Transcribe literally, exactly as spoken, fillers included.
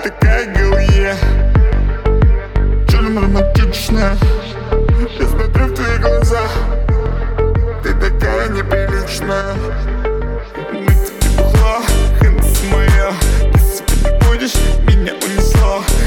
такая галуе, черным романтичная. Я смотрю в твои глаза, ты такая неприличная. Мы тебе бухла, Хеннесси моя, ты сегодня будешь, меня унесло.